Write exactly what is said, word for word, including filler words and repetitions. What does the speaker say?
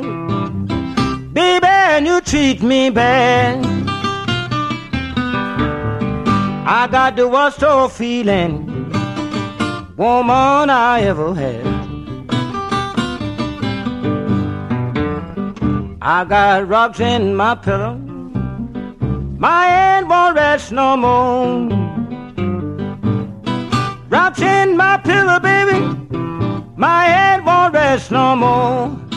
wrong, baby, and you treat me bad. I got the worst old feeling, woman, I ever had. I got rocks in my pillow, my head won't rest no more. Rocks in my pillow, baby, my head won't rest no more.